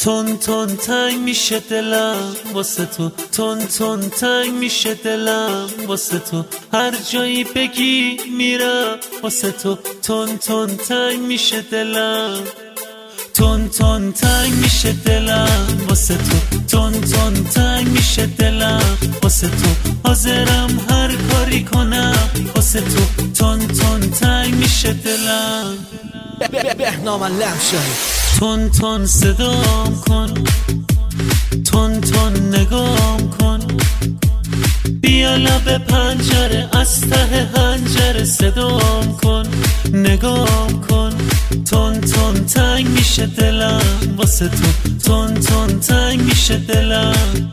تون تون تنگ میشه دلم واسه تو، تون تون تنگ میشه دلم واسه تو، هر جایی بگی میرم واسه تو، تون تون تنگ میشه دلم، تون تون تنگ میشه دلم واسه تو، تون تون تنگ میشه دلم واسه تو، حاضرم هر کاری کنم واسه تو، تون تون تنگ میشه دلم. بهنام لمشایی تون تون صدام کن، تون تون نگام کن، بیا لب پنجره از ته حنجره صدام کن، نگام کن، تون تون تنگ میشه دلم واسه تو، تون تون تنگ میشه دلم.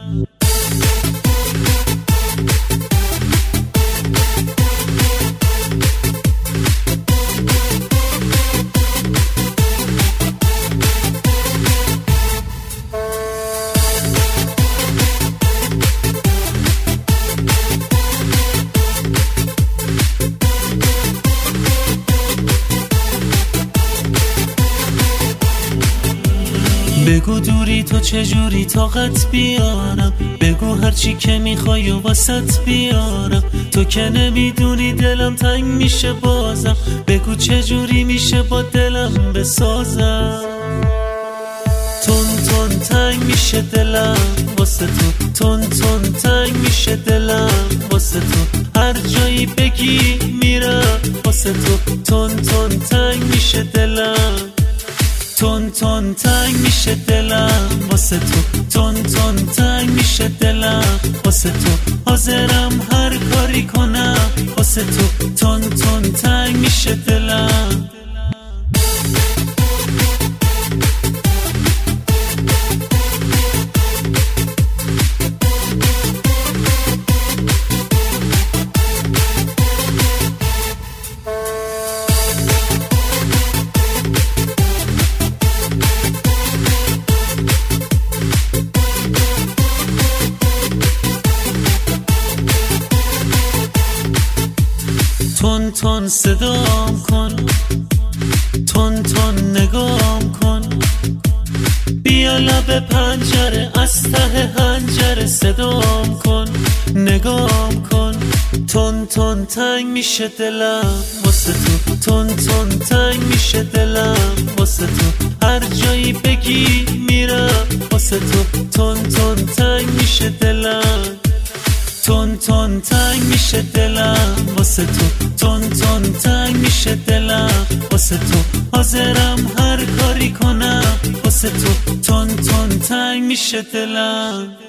بگو دوری تو چجوری طاقت بیارم، بگو هرچی که میخوای و واسط بیارم، تو که نمیدونی دلم تنگ میشه بازم، بگو چجوری میشه با دلم بسازم. تون تون تنگ میشه دلم واسه تو، تون تون تنگ میشه دلم واسه تو، هر جایی بگی میرم واسه تو، تون تون تنگ میشه دلم، تون تون تنگ میشه دلم واسه تو، تون تون تنگ میشه دلم واسه تو، حاضرم هر کاری کنم واسه تو، تون تون تنگ میشه دلم. تون تون صدام کن، تون تون نگام کن، بیا لب پنجره از ته حنجره صدام کن، نگام کن، تون تون تنگ میشه دلم واسه تو، تون تون تنگ میشه دلم واسه تو، هر جایی بگی میرم واسه تو، تون تون تنگ میشه دلم، تون تون تنگ میشه دلم واسه تو، تون تون تنگ میشه دلم واسه تو، حاضرم هر کاری کنم واسه تو، تون تون تنگ میشه دلم.